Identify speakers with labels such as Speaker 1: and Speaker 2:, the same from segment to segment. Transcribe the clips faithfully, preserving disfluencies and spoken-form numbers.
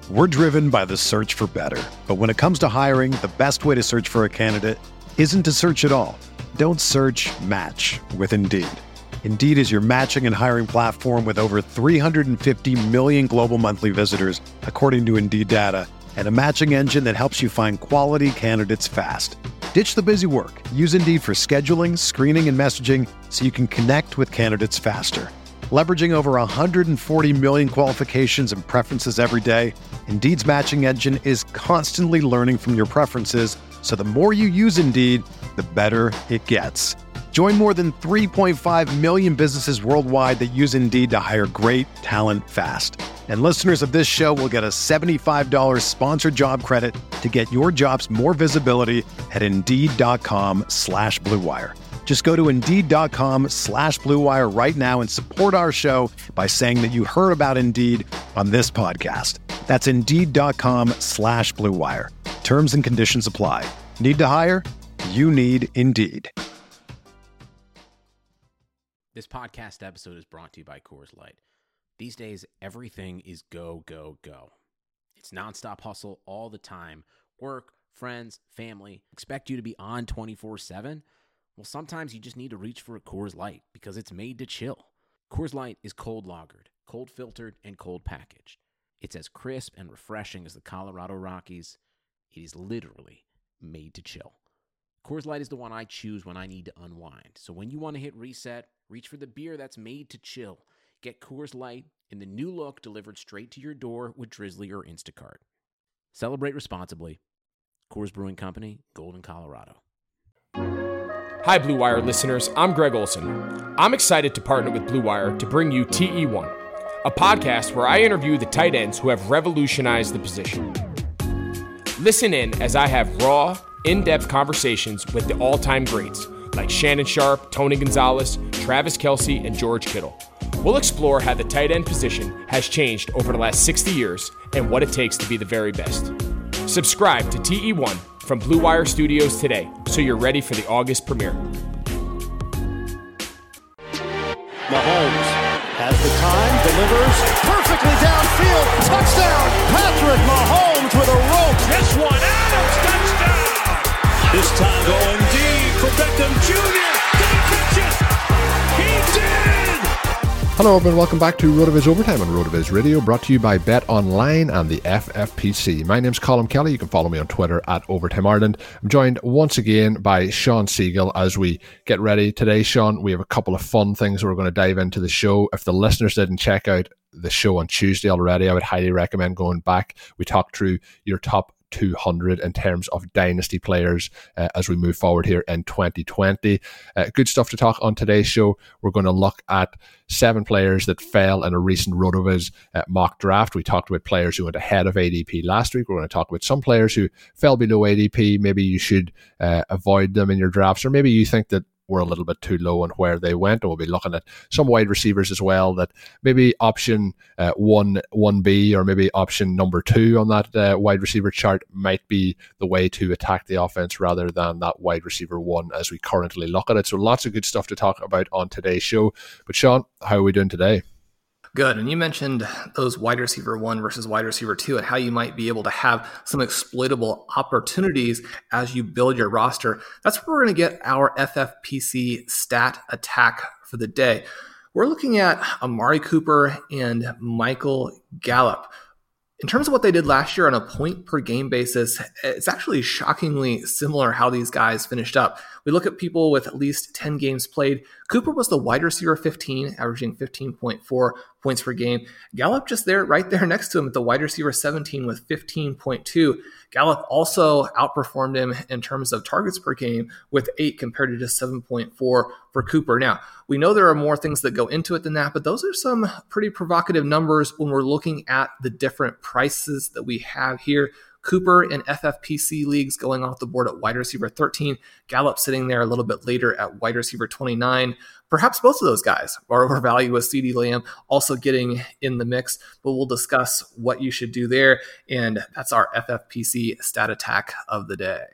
Speaker 1: We're driven by the search for better. But when it comes to hiring, the best way to search for a candidate isn't to search at all. Don't search, match with Indeed. Indeed is your matching and hiring platform with over three hundred fifty million global monthly visitors, according to Indeed data, and a matching engine that helps you find quality candidates fast. Ditch the busy work. Use Indeed for scheduling, screening, and messaging so you can connect with candidates faster. Leveraging over one hundred forty million qualifications and preferences every day, Indeed's matching engine is constantly learning from your preferences, so the more you use Indeed, the better it gets. Join more than three point five million businesses worldwide that use Indeed to hire great talent fast. And listeners of this show will get a seventy-five dollars sponsored job credit to get your jobs more visibility at Indeed.com slash Blue Wire. Just go to Indeed.com slash Blue Wire right now and support our show by saying that you heard about Indeed on this podcast. That's Indeed.com slash Blue Wire. Terms and conditions apply. Need to hire? You need Indeed.
Speaker 2: This podcast episode is brought to you by Coors Light. These days, everything is go, go, go. It's nonstop hustle all the time. Work, friends, family, expect you to be on twenty-four seven. Well, sometimes you just need to reach for a Coors Light because it's made to chill. Coors Light is cold lagered, cold filtered, and cold packaged. It's as crisp and refreshing as the Colorado Rockies. It is literally made to chill. Coors Light is the one I choose when I need to unwind. So when you want to hit reset, reach for the beer that's made to chill. Get Coors Light in the new look delivered straight to your door with Drizzly or Instacart. Celebrate responsibly. Coors Brewing Company, Golden, Colorado.
Speaker 3: Hi, Blue Wire listeners. I'm Greg Olson. I'm excited to partner with Blue Wire to bring you T E one, a podcast where I interview the tight ends who have revolutionized the position. Listen in as I have raw, in-depth conversations with the all-time greats like Shannon Sharpe, Tony Gonzalez, Travis Kelce, and George Kittle. We'll explore how the tight end position has changed over the last sixty years and what it takes to be the very best. Subscribe to T E one from Blue Wire Studios today, so you're ready for the August premiere.
Speaker 4: Mahomes has the time, delivers perfectly downfield, touchdown, Patrick Mahomes with a rope.
Speaker 5: This one, Adams, touchdown! This time going deep for Beckham Junior Did he catch it? He did!
Speaker 6: Hello everyone, welcome back to RotoViz Overtime on RotoViz Radio, brought to you by Bet Online and the F F P C. My name's Colin Kelly. You can follow me on Twitter at Overtime Ireland. I'm joined once again by Sean Siegel as we get ready today. Sean, we have a couple of fun things we're going to dive into the show. If the listeners didn't check out the show on Tuesday already, I would highly recommend going back. We talked through your top two hundred in terms of dynasty players uh, as we move forward here in twenty twenty. Uh, good stuff to talk on today's show. We're going to look at seven players that fell in a recent RotoViz uh, mock draft. We talked about players who went ahead of A D P last week. We're going to talk about some players who fell below A D P. Maybe you should uh, avoid them in your drafts, or maybe you think that were a little bit too low on where they went. And we'll be looking at some wide receivers as well that maybe option uh, one, one B or maybe option number two on that uh, wide receiver chart might be the way to attack the offense rather than that wide receiver one as we currently look at it. So lots of good stuff to talk about on today's show. But Sean, how are we doing today?
Speaker 7: Good. And you mentioned those wide receiver one versus wide receiver two and how you might be able to have some exploitable opportunities as you build your roster. That's where we're going to get our F F P C stat attack for the day. We're looking at Amari Cooper and Michael Gallup. In terms of what they did last year on a point per game basis, it's actually shockingly similar how these guys finished up. We look at people with at least ten games played. Cooper was the wide receiver fifteen, averaging fifteen point four points per game. Gallup just there, right there next to him at the wide receiver seventeen with fifteen point two. Gallup also outperformed him in terms of targets per game with eight compared to just seven point four for Cooper. Now, we know there are more things that go into it than that, but those are some pretty provocative numbers when we're looking at the different prices that we have here. Cooper in F F P C leagues going off the board at wide receiver thirteen. Gallup sitting there a little bit later at wide receiver twenty-nine. Perhaps both of those guys are overvalued with CeeDee Lamb also getting in the mix, but we'll discuss what you should do there. And that's our F F P C stat attack of the day.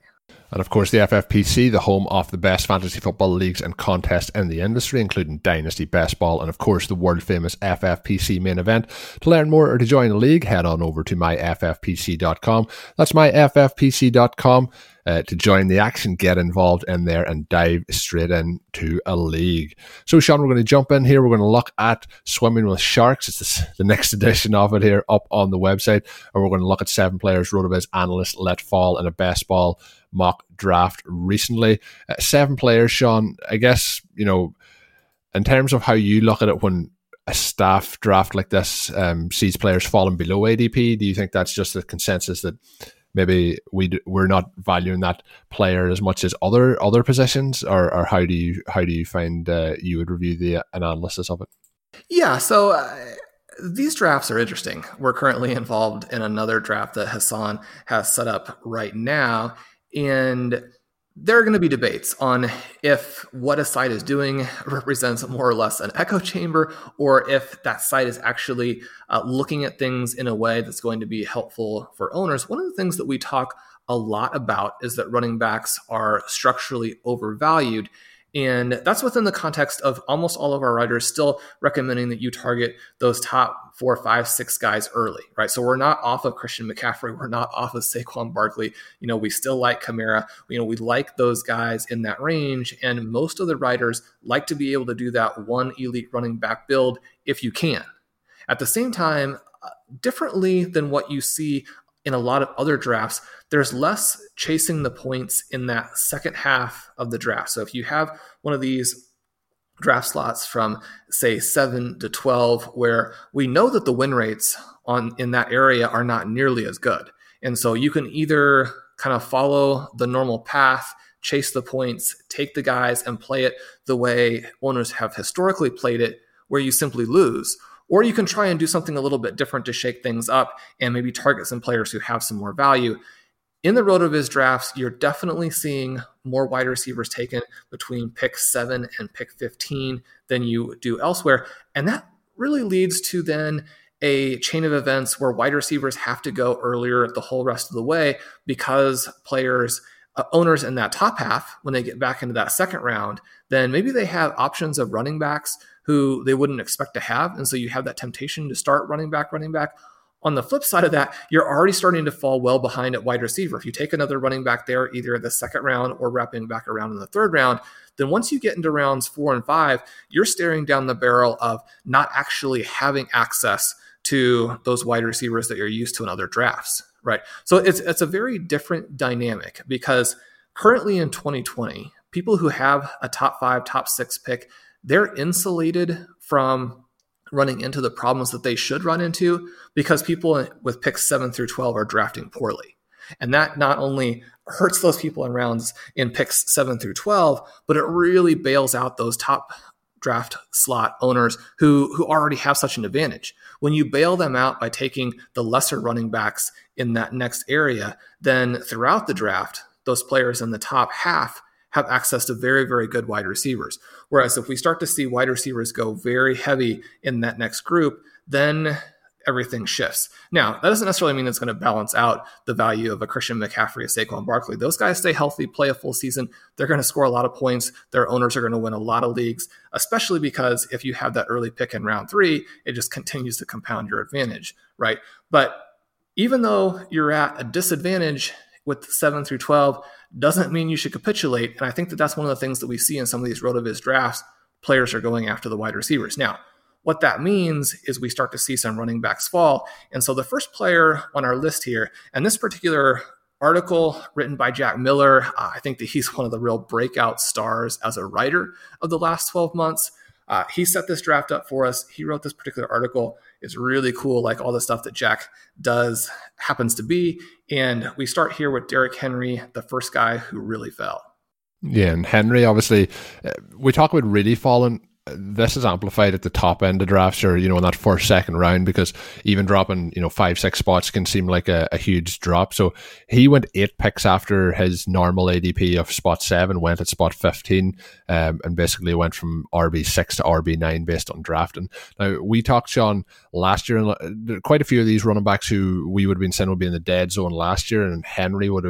Speaker 6: And of course, the F F P C, the home of the best fantasy football leagues and contests in the industry, including Dynasty, Best Ball, and of course the world famous F F P C main event. To learn more or to join the league, head on over to my f f p c dot com. That's my f f p c dot com uh, to join the action, get involved in there, and dive straight into a league. So, Sean, we're going to jump in here. We're going to look at Swimming with Sharks. It's this, the next edition of it here up on the website, and we're going to look at seven players RotoViz analysts let fall in a Best Ball mock draft recently. Uh, seven players, Sean. I guess, you know, in terms of how you look at it when a staff draft like this um, sees players falling below A D P, do you think that's just a consensus that maybe we d- we're not valuing that player as much as other other positions, or, or how do you how do you find uh, you would review the analysis of it?
Speaker 7: Yeah, so uh, these drafts are interesting. We're currently involved in another draft that Hassan has set up right now. And there are going to be debates on if what a site is doing represents more or less an echo chamber, or if that site is actually uh, looking at things in a way that's going to be helpful for owners. One of the things that we talk a lot about is that running backs are structurally overvalued. And that's within the context of almost all of our writers still recommending that you target those top four, five, six guys early, right? So we're not off of Christian McCaffrey. We're not off of Saquon Barkley. You know, we still like Kamara. You know, we like those guys in that range. And most of the writers like to be able to do that one elite running back build if you can. At the same time, uh, differently than what you see in a lot of other drafts, there's less chasing the points in that second half of the draft. So if you have one of these draft slots from, say, seven to twelve, where we know that the win rates on in that area are not nearly as good. And so you can either kind of follow the normal path, chase the points, take the guys and play it the way owners have historically played it, where you simply lose. Or you can try and do something a little bit different to shake things up and maybe target some players who have some more value. In the RotoViz drafts, you're definitely seeing more wide receivers taken between pick seven and pick fifteen than you do elsewhere. And that really leads to then a chain of events where wide receivers have to go earlier the whole rest of the way, because players, uh, owners in that top half, when they get back into that second round, then maybe they have options of running backs who they wouldn't expect to have. And so you have that temptation to start running back, running back. On the flip side of that, you're already starting to fall well behind at wide receiver. If you take another running back there, either in the second round or wrapping back around in the third round, then once you get into rounds four and five, you're staring down the barrel of not actually having access to those wide receivers that you're used to in other drafts, right? So it's it's a very different dynamic, because currently in twenty twenty, people who have a top five, top six pick, they're insulated from running into the problems that they should run into, because people with picks seven through twelve are drafting poorly. And that not only hurts those people in rounds in picks seven through twelve, but it really bails out those top draft slot owners who, who already have such an advantage. When you bail them out by taking the lesser running backs in that next area, then throughout the draft, those players in the top half have access to very, very good wide receivers. Whereas if we start to see wide receivers go very heavy in that next group, then everything shifts. Now, that doesn't necessarily mean it's going to balance out the value of a Christian McCaffrey, a Saquon Barkley. Those guys stay healthy, play a full season. They're going to score a lot of points. Their owners are going to win a lot of leagues, especially because if you have that early pick in round three, it just continues to compound your advantage, right? But even though you're at a disadvantage with seven through twelve, doesn't mean you should capitulate. And I think that that's one of the things that we see in some of these RotoViz drafts. Players are going after the wide receivers. Now, what that means is we start to see some running backs fall. And so the first player on our list here, and this particular article written by Jack Miller, uh, I think that he's one of the real breakout stars as a writer of the last twelve months. Uh, he set this draft up for us. He wrote this particular article. It's really cool, like all the stuff that Jack does happens to be. And we start here with Derrick Henry, the first guy who really fell.
Speaker 6: Yeah, and Henry, obviously, uh, we talk about really falling. This is amplified at the top end of drafts, or, you know, in that first, second round, because even dropping, you know, five, six spots can seem like a, a huge drop. So he went eight picks after his normal A D P of spot seven, went at spot fifteen, um, and basically went from R B six to R B nine based on drafting. Now, we talked, Sean, last year, and quite a few of these running backs who we would have been saying would be in the dead zone last year, and Henry would have been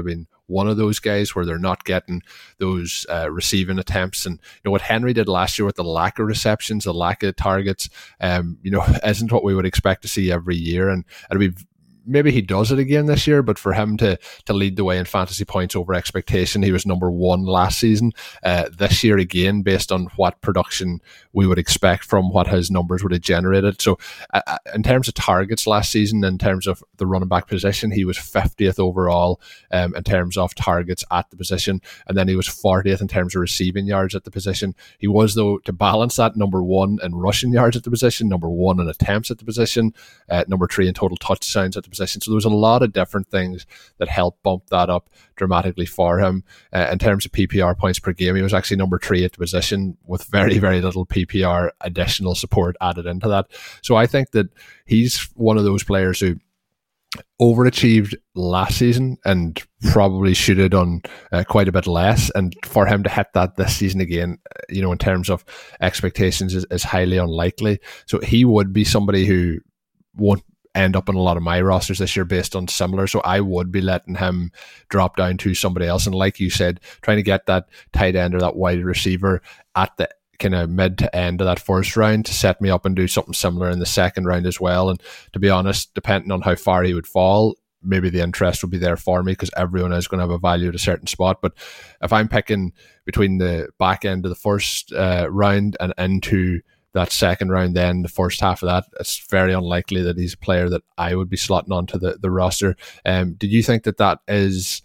Speaker 6: one of those guys where they're not getting those uh, receiving attempts. And you know what Henry did last year with the lack of receptions, the lack of targets, um, you know, isn't what we would expect to see every year. And it'll be maybe he does it again this year, but for him to to lead the way in fantasy points over expectation, he was number one last season. Uh, this year again, based on what production we would expect from what his numbers would have generated. So uh, in terms of targets last season, in terms of the running back position, he was fiftieth overall um, in terms of targets at the position, and then he was fortieth in terms of receiving yards at the position. He was, though, to balance that, number one in rushing yards at the position, number one in attempts at the position, uh, number three in total touchdowns at the position. So there was a lot of different things that helped bump that up dramatically for him. Uh, in terms of P P R points per game, he was actually number three at the position with very, very little P P R additional support added into that. So I think that he's one of those players who overachieved last season and probably should have done uh, quite a bit less. And for him to hit that this season again, you know, in terms of expectations, is, is highly unlikely. So he would be somebody who won't end up in a lot of my rosters this year based on similar. So I would be letting him drop down to somebody else. And like you said, trying to get that tight end or that wide receiver at the kind of mid to end of that first round to set me up and do something similar in the second round as well. And to be honest, depending on how far he would fall, maybe the interest will be there for me because everyone is going to have a value at a certain spot. But if I'm picking between the back end of the first uh, round and into that second round, then the first half of that, it's very unlikely that he's a player that I would be slotting onto the, the roster. Um, did you think that that is,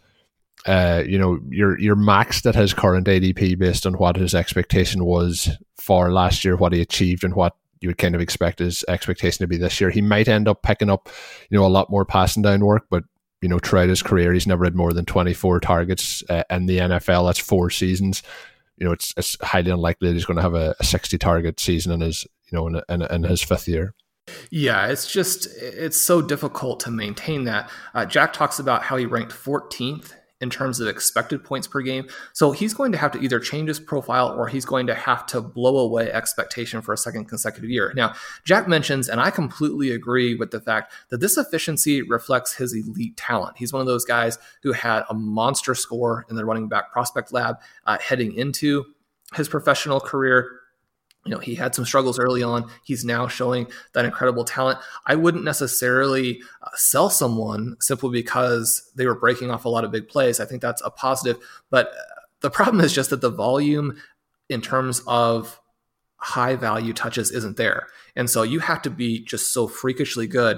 Speaker 6: uh, you know, your your maxed at his current A D P based on what his expectation was for last year, what he achieved, and what you would kind of expect his expectation to be this year? He might end up picking up, you know, a lot more passing down work, but you know, throughout his career, he's never had more than twenty-four targets uh, in the N F L. That's four seasons. You know, it's it's highly unlikely that he's going to have a, a sixty target season in his, you know, in, in, in his fifth year.
Speaker 7: Yeah, it's just, it's so difficult to maintain that. Uh, Jack talks about how he ranked fourteenth in terms of expected points per game. So he's going to have to either change his profile or he's going to have to blow away expectation for a second consecutive year. Now, Jack mentions, and I completely agree with the fact that this efficiency reflects his elite talent. He's one of those guys who had a monster score in the running back prospect lab uh, heading into his professional career. You know, he had some struggles early on. He's now showing that incredible talent. I wouldn't necessarily uh, sell someone simply because they were breaking off a lot of big plays. I think that's a positive. But uh, the problem is just that the volume in terms of high value touches isn't there. And so you have to be just so freakishly good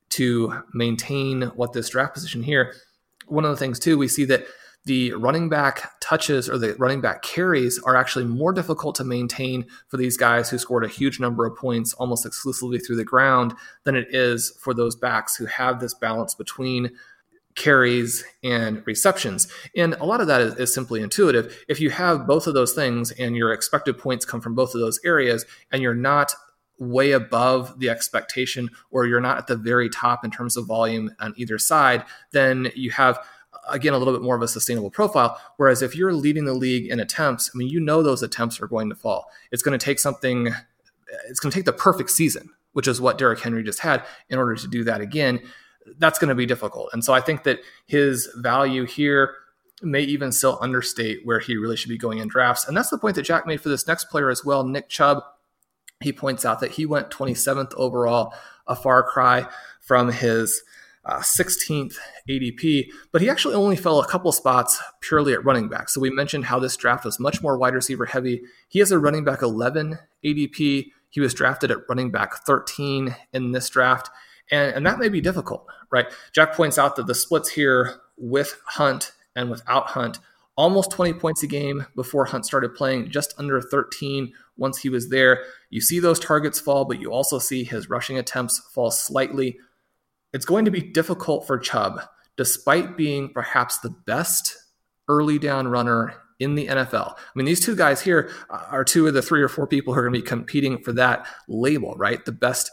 Speaker 7: to maintain what this draft position here. One of the things too, we see that the running back touches or the running back carries are actually more difficult to maintain for these guys who scored a huge number of points almost exclusively through the ground than it is for those backs who have this balance between carries and receptions. And a lot of that is, is simply intuitive. If you have both of those things and your expected points come from both of those areas and you're not way above the expectation or you're not at the very top in terms of volume on either side, then you have, again, a little bit more of a sustainable profile. Whereas if you're leading the league in attempts, I mean, you know those attempts are going to fall. It's going to take something, it's going to take the perfect season, which is what Derrick Henry just had, in order to do that again. That's going to be difficult. And so I think that his value here may even still understate where he really should be going in drafts. And that's the point that Jack made for this next player as well, Nick Chubb. He points out that he went twenty-seventh overall, a far cry from his Uh, sixteenth A D P, but he actually only fell a couple spots purely at running back. So we mentioned how this draft was much more wide receiver heavy. He has a running back eleven A D P. He was drafted at running back thirteen in this draft, and, and that may be difficult, right? Jack points out that the splits here with Hunt and without Hunt, almost twenty points a game before Hunt started playing, just under thirteen once he was there. You see those targets fall, but you also see his rushing attempts fall slightly. It's going to be difficult for Chubb, despite being perhaps the best early down runner in the N F L. I mean, these two guys here are two of the three or four people who are going to be competing for that label, right? The best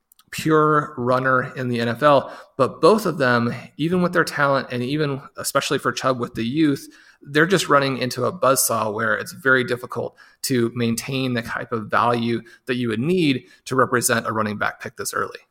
Speaker 7: pure runner in the N F L. But both of them, even with their talent and even especially for Chubb with the youth, they're just running into a buzzsaw where it's very difficult to maintain the type of value that you would need to represent a running back pick this early.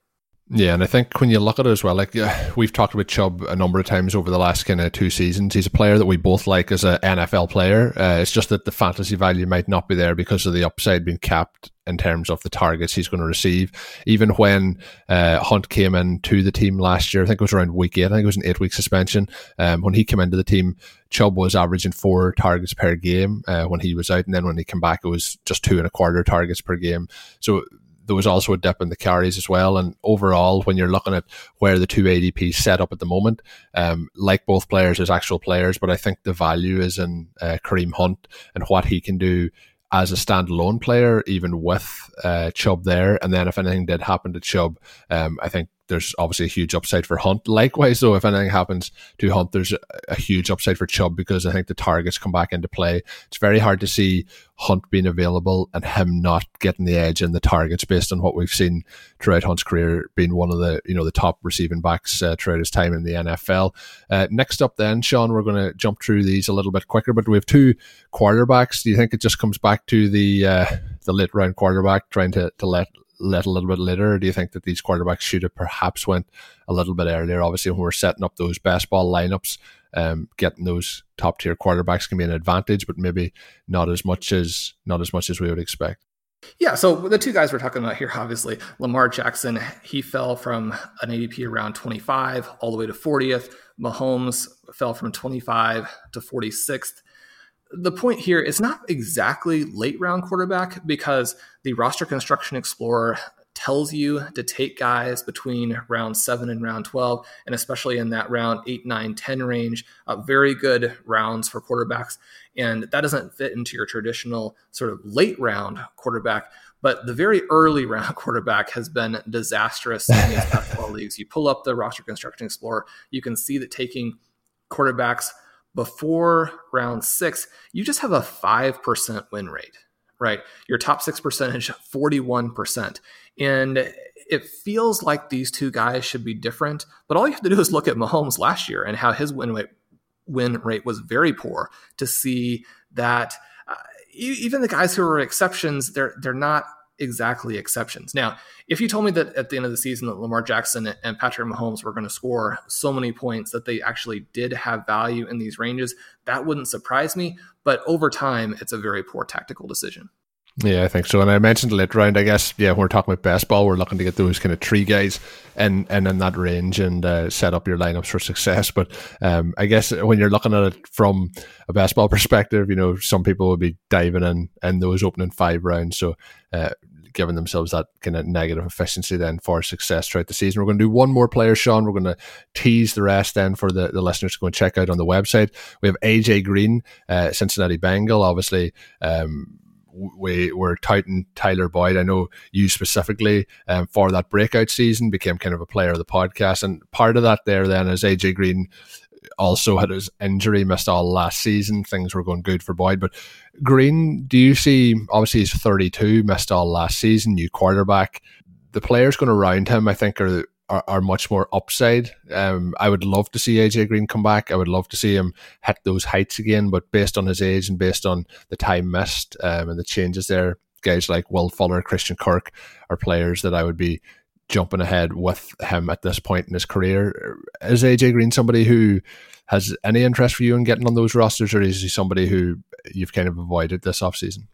Speaker 6: Yeah, and I think when you look at it as well, like uh, we've talked about Chubb a number of times over the last kind of two seasons. He's a player that we both like as an N F L player. Uh, it's just that the fantasy value might not be there because of the upside being capped in terms of the targets he's going to receive. Even when uh, Hunt came into the team last year, I think it was around week eight, I think it was an eight-week suspension. Um, when he came into the team, Chubb was averaging four targets per game uh, when he was out, and then when he came back, it was just two and a quarter targets per game. So there was also a dip in the carries as well. And overall, when you're looking at where the two A D P set up at the moment, um, like both players as actual players, but I think the value is in uh, Kareem Hunt and what he can do as a standalone player, even with uh, Chubb there. And then if anything did happen to Chubb, um, I think there's obviously a huge upside for Hunt. Likewise, though, if anything happens to Hunt, there's a, a huge upside for Chubb because I think the targets come back into play. It's very hard to see Hunt being available and him not getting the edge in the targets based on what we've seen throughout Hunt's career, being one of the you know the top receiving backs uh, throughout his time in the N F L. Uh, next up then, Sean, we're going to jump through these a little bit quicker, but we have two quarterbacks. Do you think it just comes back to the uh, the late round quarterback trying to, to let let a little bit later, or do you think that these quarterbacks should have perhaps went a little bit earlier? Obviously, when we're setting up those best ball lineups, um, getting those top tier quarterbacks can be an advantage, but maybe not as much as not as much as we would expect.
Speaker 7: Yeah, so the two guys we're talking about here, obviously, Lamar Jackson, he fell from an A D P around twenty-five all the way to fortieth. Mahomes fell from twenty-five to forty-sixth. The point here is not exactly late round quarterback because the Roster Construction Explorer tells you to take guys between round seven and round twelve, and especially in that round eight, nine, ten range, uh, very good rounds for quarterbacks. And that doesn't fit into your traditional sort of late round quarterback, but the very early round quarterback has been disastrous in these basketball leagues. You pull up the Roster Construction Explorer, you can see that taking quarterbacks before round six, you just have a five percent win rate, right? Your top six percentage, forty-one percent. And it feels like these two guys should be different, but all you have to do is look at Mahomes last year and how his win rate, win rate was very poor to see that uh, even the guys who are exceptions, they're they're not exactly exceptions. Now, if you told me that at the end of the season that Lamar Jackson and Patrick Mahomes were going to score so many points that they actually did have value in these ranges, that wouldn't surprise me. But over time, it's a very poor tactical decision.
Speaker 6: Yeah, I think so. And I mentioned the late round, I guess, yeah, when we're talking about best ball, we're looking to get those kind of three guys and and in that range and uh, set up your lineups for success. But um, I guess when you're looking at it from a best ball perspective, you know, some people will be diving in in those opening five rounds. So uh, giving themselves that kind of negative efficiency then for success throughout the season. We're going to do one more player, Sean. We're going to tease the rest then for the, the listeners to go and check out on the website. We have A J Green, uh, Cincinnati Bengal, obviously. Um, we were touting Tyler Boyd. I know you specifically um, for that breakout season became kind of a player of the podcast. And part of that there then is A J Green also had his injury, missed all last season. Things were going good for Boyd. But Green, do you see, obviously he's thirty-two, missed all last season, new quarterback. The players going around him, I think, are Are, are much more upside. Um, I would love to see A J Green come back. I would love to see him hit those heights again, but based on his age and based on the time missed um, and the changes there, guys like Will Fuller, Christian Kirk are players that I would be jumping ahead with him at this point in his career. Is A J Green somebody who has any interest for you in getting on those rosters, or is he somebody who you've kind of avoided this offseason?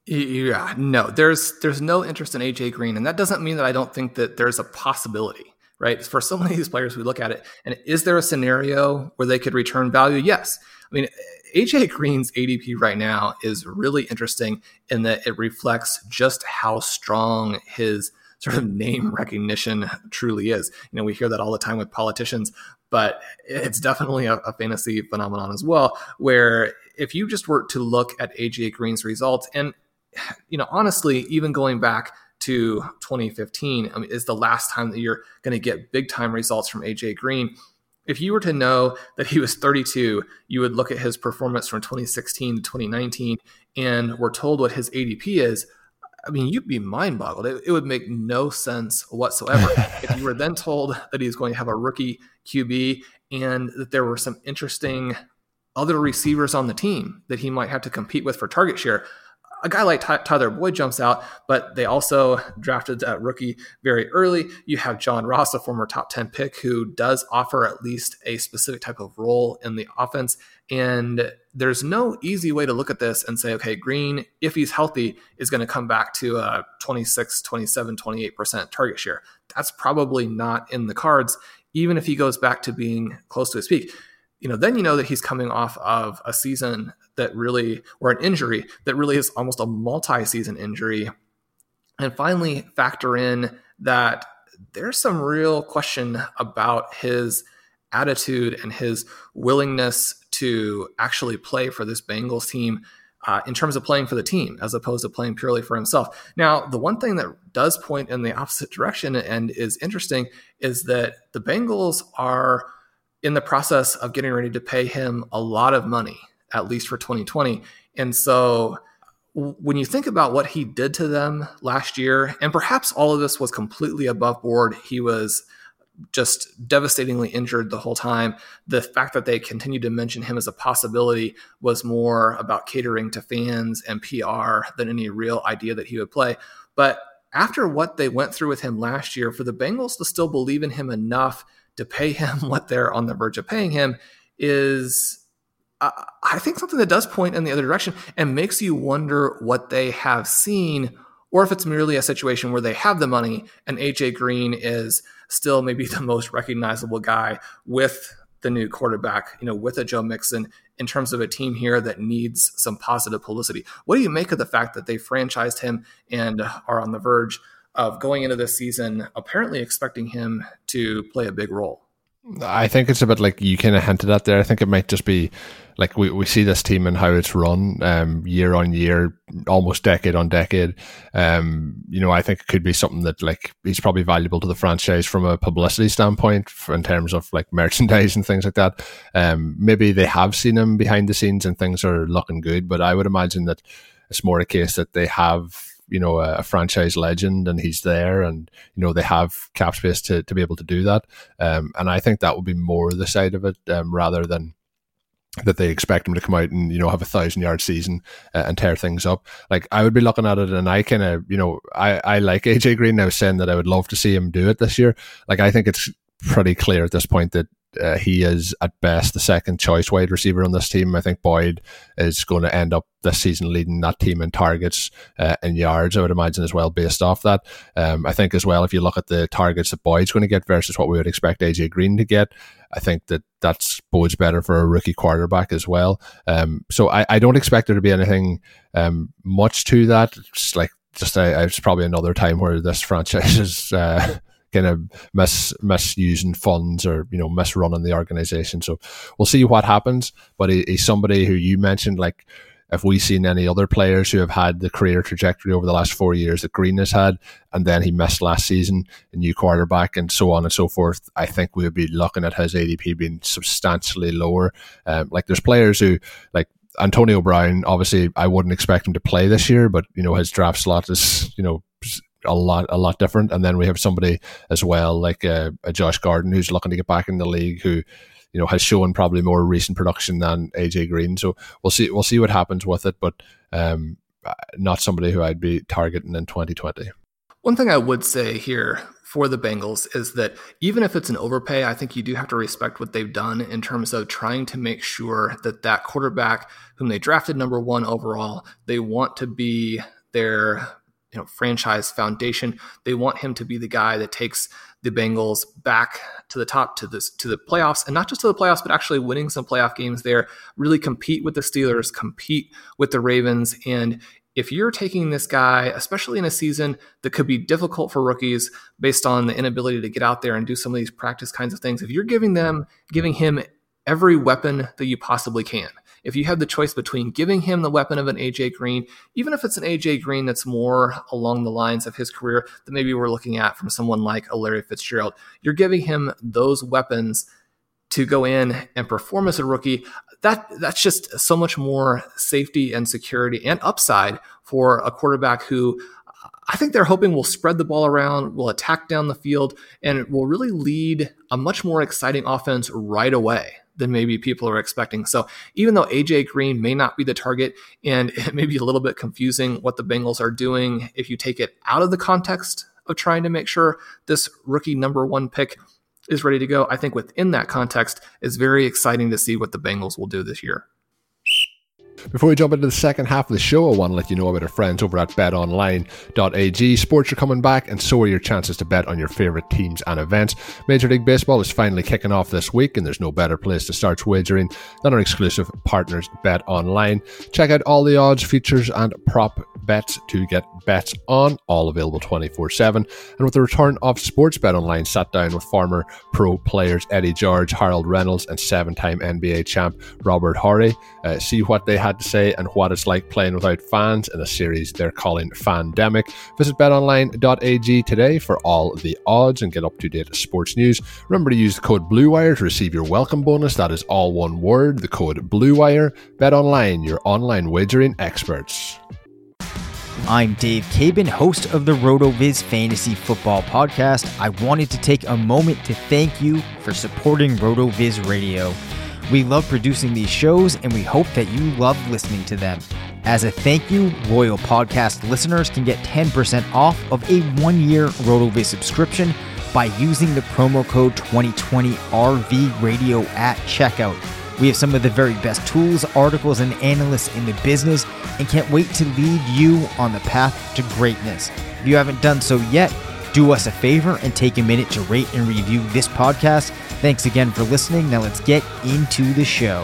Speaker 7: Yeah, no, there's there's no interest in A J Green, and that doesn't mean that I don't think that there's a possibility. Right? For so many of these players, we look at it, and is there a scenario where they could return value? Yes. I mean, A J Green's A D P right now is really interesting in that it reflects just how strong his sort of name recognition truly is. You know, we hear that all the time with politicians, but it's definitely a, a fantasy phenomenon as well, where if you just were to look at A J Green's results, and, you know, honestly, even going back to twenty fifteen, I mean, is the last time that you're going to get big time results from A J Green. If you were to know that he was thirty-two, you would look at his performance from twenty sixteen to twenty nineteen and we're told what his A D P is. I mean, you'd be mind boggled. It, it would make no sense whatsoever. If you were then told that he's going to have a rookie Q B and that there were some interesting other receivers on the team that he might have to compete with for target share, a guy like Ty- Tyler Boyd jumps out, but they also drafted that rookie very early. You have John Ross, a former top ten pick, who does offer at least a specific type of role in the offense. And there's no easy way to look at this and say, okay, Green, if he's healthy, is going to come back to a twenty-six, twenty-seven, twenty-eight percent target share. That's probably not in the cards, even if he goes back to being close to his peak. You know, then you know that he's coming off of a season that really, or an injury that really is almost a multi-season injury. And finally, factor in that there's some real question about his attitude and his willingness to actually play for this Bengals team uh, in terms of playing for the team, as opposed to playing purely for himself. Now, the one thing that does point in the opposite direction and is interesting is that the Bengals are in the process of getting ready to pay him a lot of money, at least for twenty twenty. And so when you think about what he did to them last year, and perhaps all of this was completely above board, he was just devastatingly injured the whole time. The fact that they continued to mention him as a possibility was more about catering to fans and P R than any real idea that he would play. But after what they went through with him last year, for the Bengals to still believe in him enough to pay him what they're on the verge of paying him is, uh, I think, something that does point in the other direction and makes you wonder what they have seen, or if it's merely a situation where they have the money and A J Green is still maybe the most recognizable guy with the new quarterback, you know, with a Joe Mixon, in terms of a team here that needs some positive publicity. What do you make of the fact that they franchised him and are on the verge of going into this season apparently expecting him to play a big role?
Speaker 6: I think it's a bit like you kind of hinted at there. I think it might just be like we, we see this team and how it's run um, year on year, almost decade on decade. Um, you know, I think it could be something that like he's probably valuable to the franchise from a publicity standpoint for, in terms of like merchandise and things like that. Um, maybe they have seen him behind the scenes and things are looking good, but I would imagine that it's more a case that they have, you know, a, a franchise legend and he's there and, you know, they have cap space to, to be able to do that. Um, and I think that would be more the side of it um, rather than that they expect him to come out and, you know, have a thousand yard season uh, and tear things up. Like I would be looking at it and I kind of, you know, I, I like A J Green. I was saying that I would love to see him do it this year. Like I think it's pretty clear at this point that Uh, he is at best the second choice wide receiver on this team. I think Boyd is going to end up this season leading that team in targets uh, and yards, I would imagine, as well, based off that. Um, I think as well, if you look at the targets that Boyd's going to get versus what we would expect A J Green to get, I think that that's Boyd's better for a rookie quarterback as well. Um, so I, I don't expect there to be anything um, much to that. It's like just uh, it's probably another time where this franchise is Uh, kind of mis misusing funds or, you know, misrunning the organization. So we'll see what happens. But he, he's somebody who you mentioned, like, if we've seen any other players who have had the career trajectory over the last four years that Green has had, and then he missed last season, a new quarterback, and so on and so forth, I think we would be looking at his A D P being substantially lower. Um, like, there's players who, like, Antonio Brown, obviously, I wouldn't expect him to play this year, but, you know, his draft slot is, you know, a lot a lot different. And then we have somebody as well like a, a Josh Gordon who's looking to get back in the league, who, you know, has shown probably more recent production than A J Green. So we'll see we'll see what happens with it, but um not somebody who I'd be targeting in twenty twenty.
Speaker 7: One thing I would say here for the Bengals is that even if it's an overpay, I think you do have to respect what they've done in terms of trying to make sure that that quarterback whom they drafted number one overall, they want to be their, you know, franchise foundation. They want him to be the guy that takes the Bengals back to the top, to this, to the playoffs, and not just to the playoffs, but actually winning some playoff games there, really compete with the Steelers, compete with the Ravens. And if you're taking this guy, especially in a season that could be difficult for rookies based on the inability to get out there and do some of these practice kinds of things, if you're giving them, giving him every weapon that you possibly can, if you have the choice between giving him the weapon of an A J Green, even if it's an A J Green that's more along the lines of his career that maybe we're looking at from someone like a Larry Fitzgerald, you're giving him those weapons to go in and perform as a rookie. That that's just so much more safety and security and upside for a quarterback who I think they're hoping we'll spread the ball around, we'll attack down the field, and it will really lead a much more exciting offense right away than maybe people are expecting. So even though A J Green may not be the target, and it may be a little bit confusing what the Bengals are doing if you take it out of the context of trying to make sure this rookie number one pick is ready to go, I think within that context, it's very exciting to see what the Bengals will do this year.
Speaker 6: Before we jump into the second half of the show, I want to let you know about our friends over at bet online dot a g. Sports are coming back, and so are your chances to bet on your favourite teams and events. Major League Baseball is finally kicking off this week, and there's no better place to start wagering than our exclusive partners, BetOnline. Check out all the odds, features, and prop bets to get bets on, all available twenty-four seven. And with the return of Sports, BetOnline sat down with former pro players Eddie George, Harold Reynolds, and seven-time N B A champ Robert Horry. Uh, see what they had to say and what it's like playing without fans in a series they're calling Fandemic. Visit bet online dot a g today for all the odds and get up-to-date sports news. Remember to use the code BlueWire to receive your welcome bonus. That is all one word, the code BlueWire. BetOnline, your online wagering experts.
Speaker 8: I'm Dave Cabin, host of the RotoViz Fantasy Football Podcast. I wanted to take a moment to thank you for supporting RotoViz Radio. We love producing these shows, and we hope that you love listening to them. As a thank you, loyal podcast listeners can get ten percent off of a one-year RotoViz subscription by using the promo code twenty twenty R V Radio at checkout. We have some of the very best tools, articles, and analysts in the business, and can't wait to lead you on the path to greatness. If you haven't done so yet, do us a favor and take a minute to rate and review this podcast. Thanks again for listening. Now let's get into the show.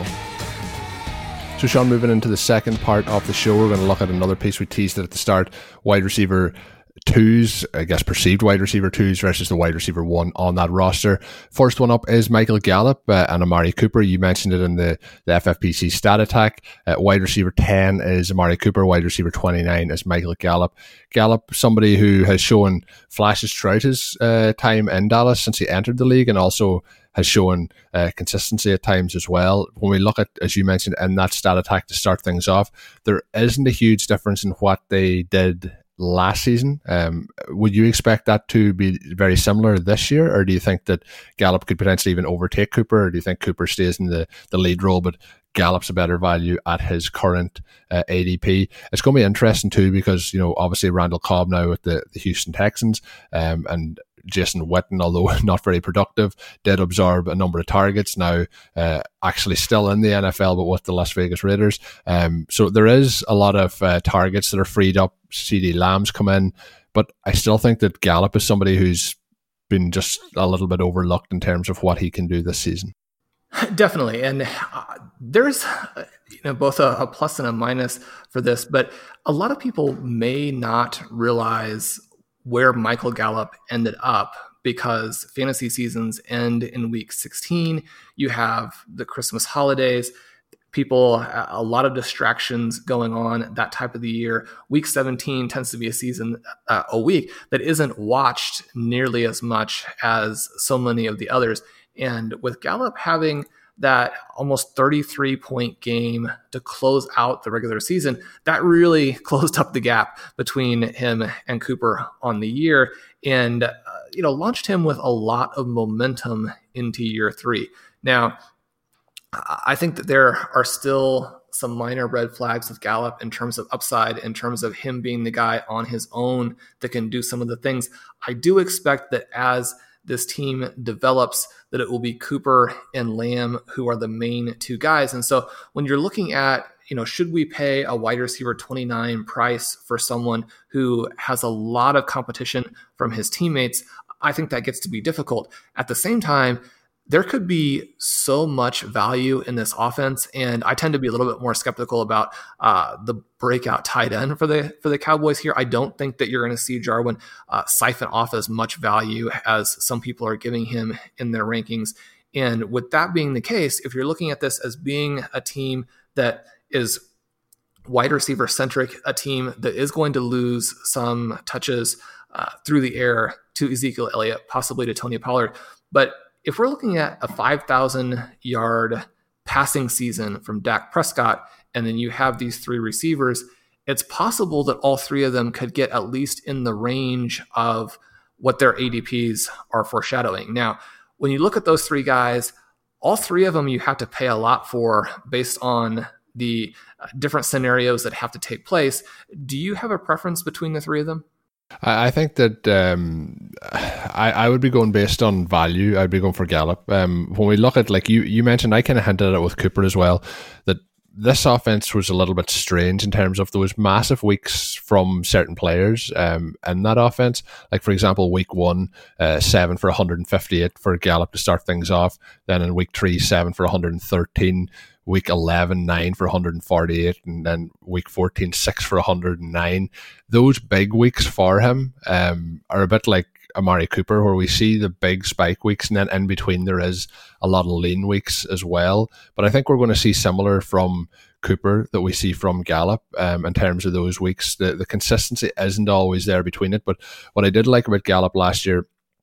Speaker 6: So Sean, moving into the second part of the show, we're going to look at another piece we teased it at the start, wide receiver twos, I guess perceived wide receiver twos versus the wide receiver one on that roster. First one up is Michael Gallup uh, and Amari Cooper. You mentioned it in the, the F F P C stat attack. Uh, wide receiver ten is Amari Cooper. Wide receiver twenty-nine is Michael Gallup. Gallup, somebody who has shown flashes throughout his uh, time in Dallas since he entered the league, and also has shown uh, consistency at times as well. When we look at, as you mentioned, in that stat attack to start things off, there isn't a huge difference in what they did last season. Um, would you expect that to be very similar this year, or do you think that Gallup could potentially even overtake Cooper, or do you think Cooper stays in the, the lead role, but Gallup's a better value at his current uh, A D P? It's going to be interesting too, because, you know, obviously Randall Cobb now with the, the Houston Texans, um, and Jason Witten, although not very productive, did absorb a number of targets, now uh, actually still in the N F L, but with the Las Vegas Raiders. Um, so there is a lot of uh, targets that are freed up. CeeDee Lamb's come in, but I still think that Gallup is somebody who's been just a little bit overlooked in terms of what he can do this season.
Speaker 7: Definitely. And uh, there's uh, you know both a, a plus and a minus for this, but a lot of people may not realize where Michael Gallup ended up, because fantasy seasons end in week sixteen. You have the Christmas holidays, people, a lot of distractions going on that type of the year. Week seventeen tends to be a season, uh, a week that isn't watched nearly as much as so many of the others. And with Gallup having that almost thirty-three point game to close out the regular season, that really closed up the gap between him and Cooper on the year, and uh, you know launched him with a lot of momentum into year three. Now, I think that there are still some minor red flags with Gallup in terms of upside, in terms of him being the guy on his own that can do some of the things. I do expect that as this team develops, that it will be Cooper and Lamb who are the main two guys. And so when you're looking at, you know, should we pay a wide receiver twenty-nine price for someone who has a lot of competition from his teammates, I think that gets to be difficult. At the same time, there could be so much value in this offense, and I tend to be a little bit more skeptical about uh, the breakout tight end for the for the Cowboys here. I don't think that you're going to see Jarwin uh, siphon off as much value as some people are giving him in their rankings. And with that being the case, if you're looking at this as being a team that is wide receiver centric, a team that is going to lose some touches uh, through the air to Ezekiel Elliott, possibly to Tony Pollard, but if we're looking at a five thousand yard passing season from Dak Prescott, and then you have these three receivers, it's possible that all three of them could get at least in the range of what their A D Ps are foreshadowing. Now, when you look at those three guys, all three of them you have to pay a lot for based on the different scenarios that have to take place. Do you have a preference between the three of them?
Speaker 6: I think that um, I, I would be going based on value. I'd be going for Gallup. Um, when we look at, like you, you mentioned, I kind of hinted at it with Cooper as well, that this offense was a little bit strange in terms of there was massive weeks from certain players um, in that offense. Like, for example, week one, uh, seven for one hundred fifty-eight for Gallup to start things off. Then in week three, seven for one hundred thirteen. Week eleven, nine for one hundred forty-eight. And then week fourteen, six for one hundred nine. Those big weeks for him um, are a bit like Amari Cooper, where we see the big spike weeks, and then in between there is a lot of lean weeks as well. But I think we're going to see similar from Cooper that we see from Gallup um, in terms of those weeks. The, the consistency isn't always there between it, but what I did like about Gallup last year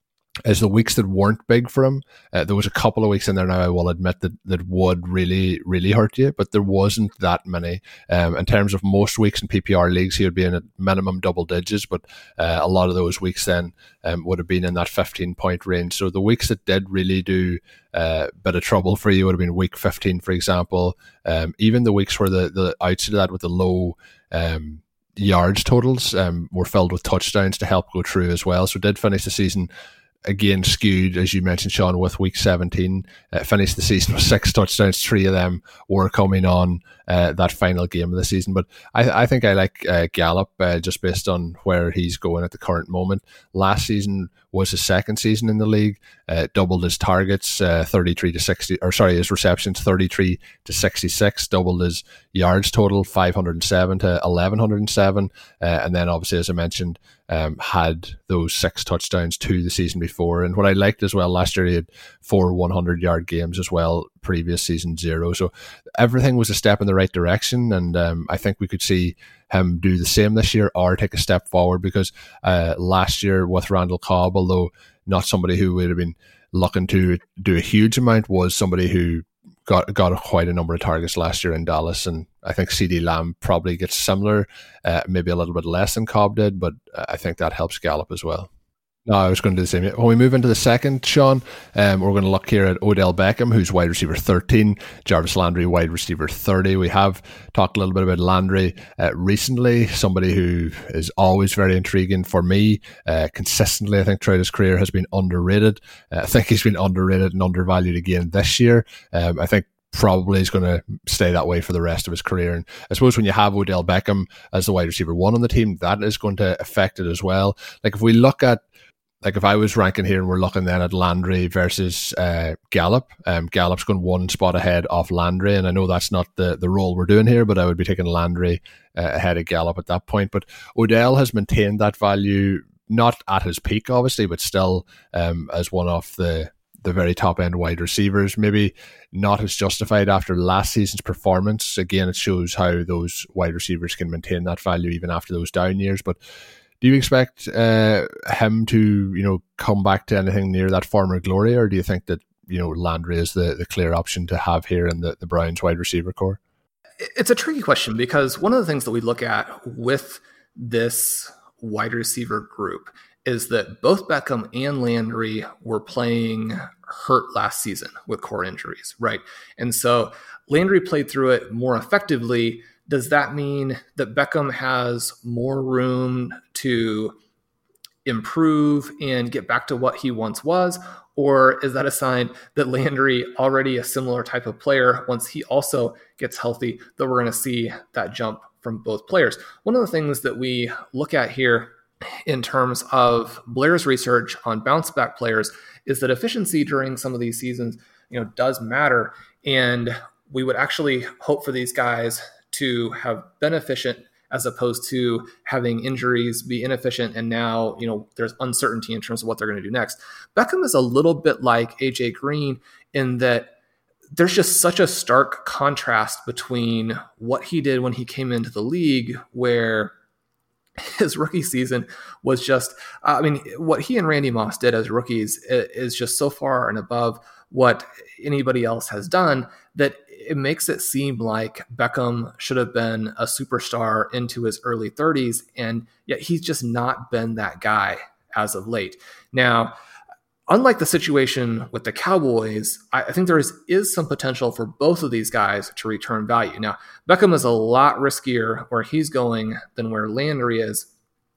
Speaker 6: is the weeks that weren't big for him. Uh, there was a couple of weeks in there now, I will admit, that, that would really, really hurt you, but there wasn't that many. Um, in terms of most weeks in P P R leagues, he would be in a minimum double digits, but uh, a lot of those weeks then um, would have been in that fifteen-point range. So the weeks that did really do uh, a bit of trouble for you would have been week fifteen, for example. Um, even the weeks where the, the outside of that with the low um, yards totals um, were filled with touchdowns to help go through as well. So did finish the season again skewed, as you mentioned, Sean, with week seventeen. Uh, finished the season with six touchdowns. Three of them were coming on uh, that final game of the season. But I, I think I like uh, Gallup uh, just based on where he's going at the current moment. Last season was his second season in the league. Uh, doubled his targets, uh, thirty-three to sixty, or sorry, his receptions, thirty-three to sixty-six. Doubled his yards total, five hundred seven to eleven hundred seven. Uh, and then obviously, as I mentioned, um, had those six touchdowns to the season before. And what I liked as well, last year he had four hundred-yard games as well, previous season zero. So everything was a step in the right direction, and um, I think we could see him do the same this year or take a step forward, because uh, last year with Randall Cobb, although not somebody who would have been looking to do a huge amount, was somebody who got got quite a number of targets last year in Dallas. And I think CeeDee Lamb probably gets similar, uh, maybe a little bit less than Cobb did, but I think that helps Gallup as well. No, I was going to do the same. When we move into the second, Sean, um, we're going to look here at Odell Beckham, who's wide receiver thirteen, Jarvis Landry, wide receiver thirty. We have talked a little bit about Landry uh, recently, somebody who is always very intriguing for me. Uh, consistently, I think, throughout his career has been underrated. Uh, I think he's been underrated and undervalued again this year. Um, I think probably is going to stay that way for the rest of his career. And I suppose when you have Odell Beckham as the wide receiver one on the team, that is going to affect it as well. Like if we look at Like if I was ranking here and we're looking then at Landry versus uh, Gallup, um, Gallup's going one spot ahead of Landry, and I know that's not the, the role we're doing here, but I would be taking Landry uh, ahead of Gallup at that point. But Odell has maintained that value, not at his peak obviously, but still um, as one of the the very top end wide receivers. Maybe not as justified after last season's performance. Again, it shows how those wide receivers can maintain that value even after those down years. But do you expect uh, him to, you know, come back to anything near that former glory, or do you think that, you know, Landry is the, the clear option to have here in the, the Browns wide receiver core?
Speaker 7: It's a tricky question, because one of the things that we look at with this wide receiver group is that both Beckham and Landry were playing hurt last season with core injuries, right? And so Landry played through it more effectively. Does that mean that Beckham has more room to improve and get back to what he once was? Or is that a sign that Landry, already a similar type of player, once he also gets healthy, that we're going to see that jump from both players? One of the things that we look at here in terms of Blair's research on bounce back players is that efficiency during some of these seasons, you know, does matter. And we would actually hope for these guys to have been efficient as opposed to having injuries, be inefficient, and now, you know, there's uncertainty in terms of what they're going to do next. Beckham is a little bit like A J Green in that there's just such a stark contrast between what he did when he came into the league, where his rookie season was just, I mean, what he and Randy Moss did as rookies is just so far and above what anybody else has done, that it makes it seem like Beckham should have been a superstar into his early thirties, and yet he's just not been that guy as of late. Now, unlike the situation with the Cowboys, I think there is, is some potential for both of these guys to return value. Now, Beckham is a lot riskier where he's going than where Landry is.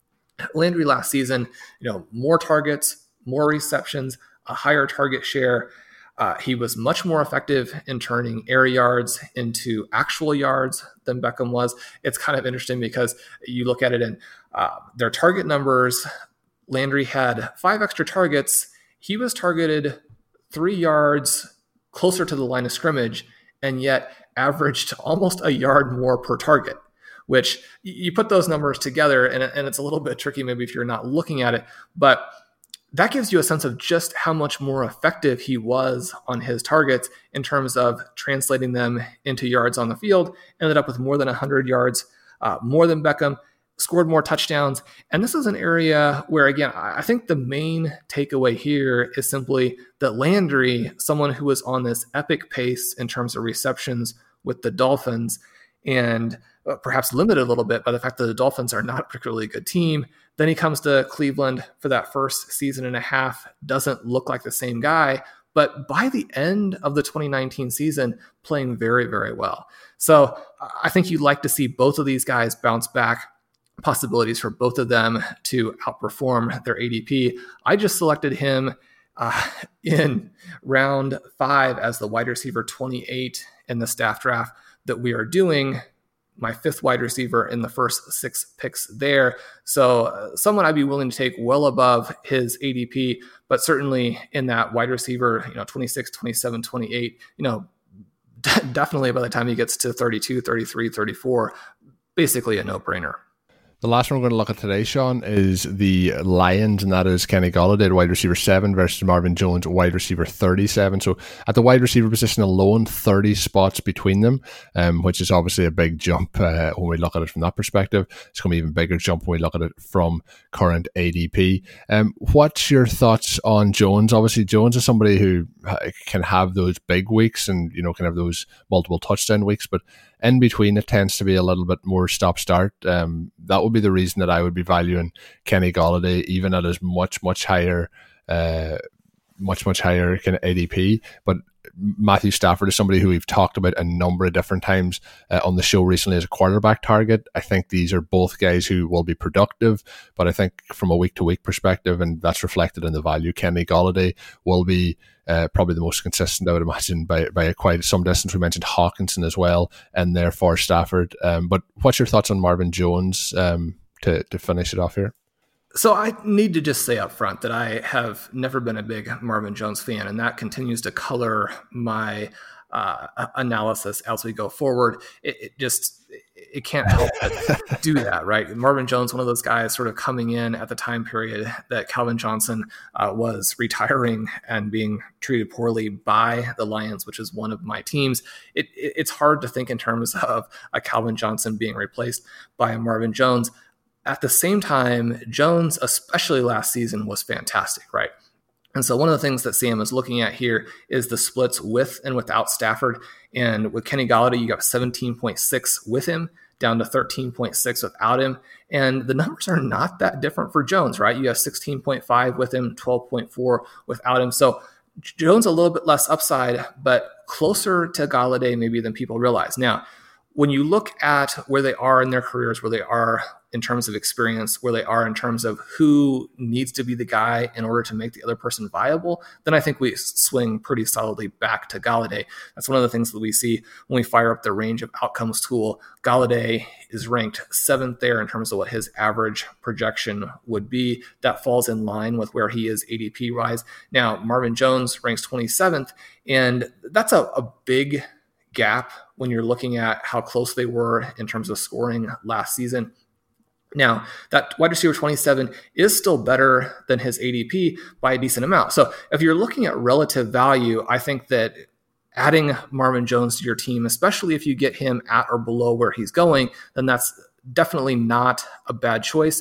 Speaker 7: Landry last season, you know, more targets, more receptions, a higher target share. Uh, he was much more effective in turning air yards into actual yards than Beckham was. It's kind of interesting because you look at it and uh, their target numbers. Landry had five extra targets. He was targeted three yards closer to the line of scrimmage and yet averaged almost a yard more per target, which you put those numbers together and, and it's a little bit tricky maybe if you're not looking at it, but that gives you a sense of just how much more effective he was on his targets in terms of translating them into yards on the field. Ended up with more than one hundred yards, uh, more than Beckham, scored more touchdowns. And this is an area where, again, I think the main takeaway here is simply that Landry, someone who was on this epic pace in terms of receptions with the Dolphins, and perhaps limited a little bit by the fact that the Dolphins are not a particularly good team. Then he comes to Cleveland for that first season and a half, doesn't look like the same guy, but by the end of the twenty nineteen season, playing very, very well. So I think you'd like to see both of these guys bounce back, possibilities for both of them to outperform their A D P. I just selected him uh, in round five as the wide receiver twenty-eight in the staff draft that we are doing. My fifth wide receiver in the first six picks there. So uh, someone I'd be willing to take well above his A D P, but certainly in that wide receiver, you know, twenty-six, twenty-seven, twenty-eight, you know, d- definitely by the time he gets to thirty-two, thirty-three, thirty-four, basically a no-brainer.
Speaker 6: The last one we're going to look at today, Sean, is the Lions, and that is Kenny Golladay, wide receiver seven, versus Marvin Jones, wide receiver thirty-seven. So at the wide receiver position alone, thirty spots between them, um, which is obviously a big jump uh, when we look at it from that perspective. It's going to be an even bigger jump when we look at it from current A D P. Um, what's your thoughts on Jones? Obviously, Jones is somebody who can have those big weeks and, you know, can have those multiple touchdown weeks, but in between, it tends to be a little bit more stop-start. Um, that would be the reason that I would be valuing Kenny Golladay, even at his much, much higher, uh, much, much higher kind of A D P. But Matthew Stafford is somebody who we've talked about a number of different times uh, on the show recently as a quarterback target. I think these are both guys who will be productive, but I think from a week-to-week perspective, and that's reflected in the value, Kenny Golladay will be Uh, probably the most consistent, I would imagine, by by a quite some distance. We mentioned Hawkinson as well, and there for Stafford. Um, but what's your thoughts on Marvin Jones um, to to finish it off here?
Speaker 7: So I need to just say up front that I have never been a big Marvin Jones fan, and that continues to color my uh, analysis as we go forward. It, it just it can't help but do that, right? Marvin Jones, one of those guys sort of coming in at the time period that Calvin Johnson uh, was retiring and being treated poorly by the Lions, which is one of my teams. It, it, it's hard to think in terms of a Calvin Johnson being replaced by a Marvin Jones. At the same time, Jones, especially last season, was fantastic, right? And so one of the things that Sam is looking at here is the splits with and without Stafford. And with Kenny Golladay, you got seventeen point six with him, down to thirteen point six without him. And the numbers are not that different for Jones, right? You have sixteen point five with him, twelve point four without him. So Jones a little bit less upside, but closer to Golladay maybe than people realize. Now, when you look at where they are in their careers, where they are in terms of experience, where they are in terms of who needs to be the guy in order to make the other person viable, then I think we swing pretty solidly back to Golladay. That's one of the things that we see when we fire up the range of outcomes tool. Golladay is ranked seventh there in terms of what his average projection would be. That falls in line with where he is A D P-wise. Now, Marvin Jones ranks twenty-seventh, and that's a, a big gap when you're looking at how close they were in terms of scoring last season. Now, that wide receiver twenty-seven is still better than his A D P by a decent amount. So if you're looking at relative value, I think that adding Marvin Jones to your team, especially if you get him at or below where he's going, then that's definitely not a bad choice.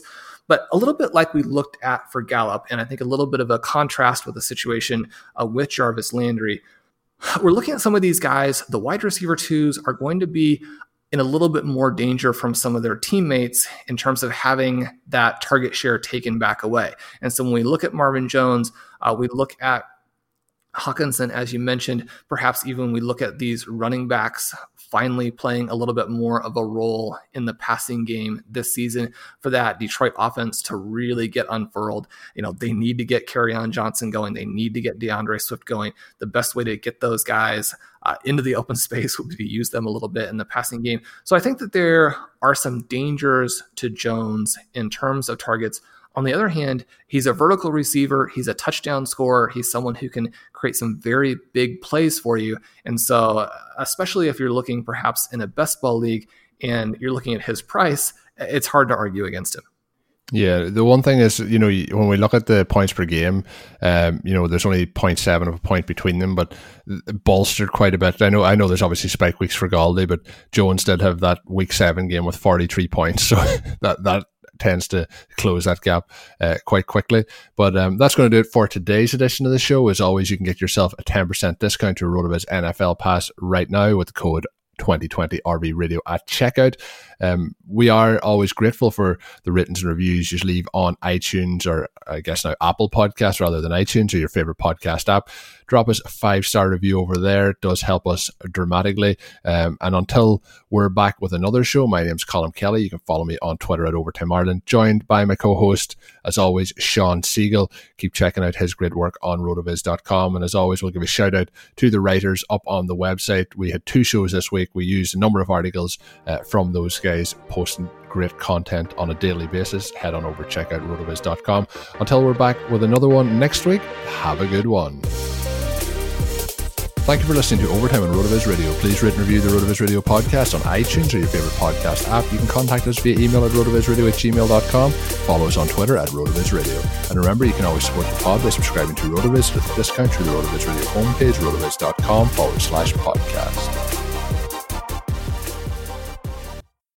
Speaker 7: But a little bit like we looked at for Gallup, and I think a little bit of a contrast with the situation uh, with Jarvis Landry, we're looking at some of these guys. The wide receiver twos are going to be in a little bit more danger from some of their teammates in terms of having that target share taken back away. And so when we look at Marvin Jones, uh, we look at Hockenson, as you mentioned, perhaps even we look at these running backs finally playing a little bit more of a role in the passing game this season for that Detroit offense to really get unfurled. You know, they need to get Kerryon Johnson going. They need to get DeAndre Swift going. The best way to get those guys uh, into the open space would be to use them a little bit in the passing game. So I think that there are some dangers to Jones in terms of targets. On the other hand, he's a vertical receiver. He's a touchdown scorer. He's someone who can create some very big plays for you. And so, especially if you're looking perhaps in a best ball league and you're looking at his price, it's hard to argue against him.
Speaker 6: Yeah, the one thing is, you know, when we look at the points per game, um, you know, there's only zero point seven of a point between them, but bolstered quite a bit. I know, I know, there's obviously spike weeks for Galdi, but Jones did have that week seven game with forty-three points, so that that. tends to close that gap uh, quite quickly. But um, that's going to do it for today's edition of the show. As always, you can get yourself a ten percent discount to RotoViz N F L Pass right now with the code twenty twenty R V Radio at checkout. Um, we are always grateful for the ratings and reviews you leave on iTunes, or I guess now Apple Podcasts rather than iTunes, or your favorite podcast app. Drop us a five-star review over there. It does help us dramatically. Um, and until we're back with another show, my name's Colm Kelly. You can follow me on Twitter at Overtime Ireland, joined by my co-host, as always, Sean Siegel. Keep checking out his great work on rotoviz dot com. And as always, we'll give a shout out to the writers up on the website. We had two shows this week. We used a number of articles uh, from those guys posting great content on a daily basis. Head on over, check out rotoviz dot com. Until we're back with another one next week, have a good one. Thank you for listening to Overtime on RotoViz Radio. Please rate and review the RotoViz Radio podcast on iTunes or your favorite podcast app. You can contact us via email at rotovizradio at gmail dot com. Follow us on Twitter at RotoViz Radio. And remember, you can always support the pod by subscribing to RotoViz with a discount through the RotoViz Radio homepage, rotoviz dot com forward slash podcast.